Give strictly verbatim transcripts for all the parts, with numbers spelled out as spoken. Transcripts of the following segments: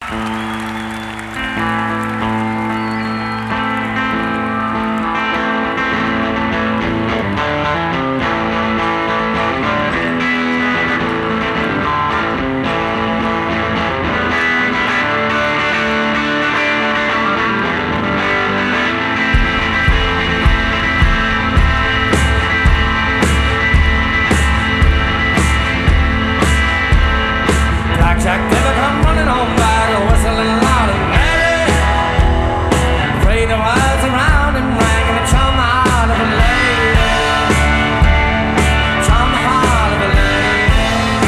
Blackjack never come running home back, whistling loud and merry. Afraid the words around him rang and it charmed the heart of a lady. Charmed the heart of a lady.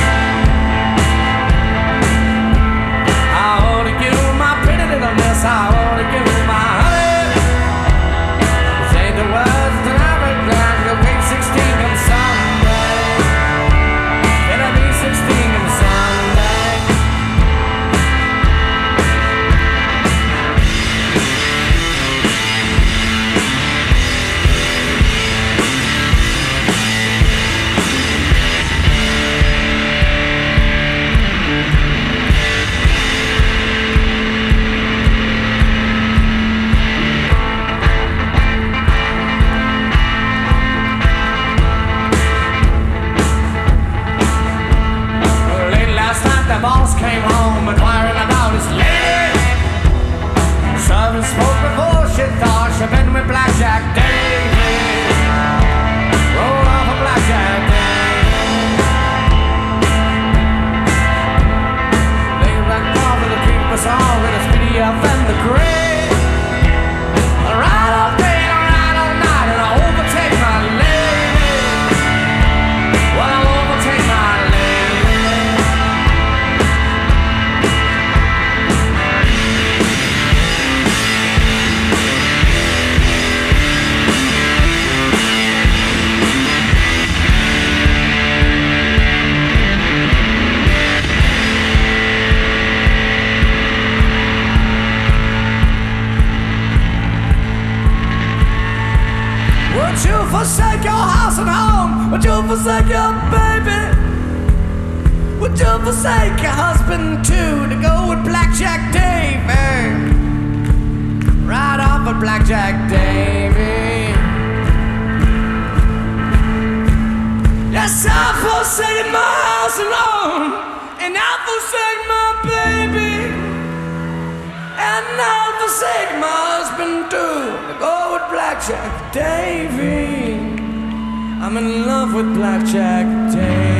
I ought to give my pretty little miss, I ought to give my honey. Say the words that I read down, the week sixteen on Sunday. It'll be sixteen on Sunday. The boss came home inquiring about his lady. Servant spoke before she thought she'd been with Blackjack David. Roll off a Blackjack David. Lay back off of the people saw with a speedy up and the grave. Ride all day and ride all night and I'll overtake my lady. Well, I'll overtake my lady. Would you forsake your house and home? Would you forsake your baby? Would you forsake your husband too to go with Blackjack Davy? Right off with Blackjack Davy. Yes, I've forsaken my house and home, and I've forsaken my baby, and I'll forsake my husband too to go with Blackjack Davy. I'm in love with Blackjack Davy.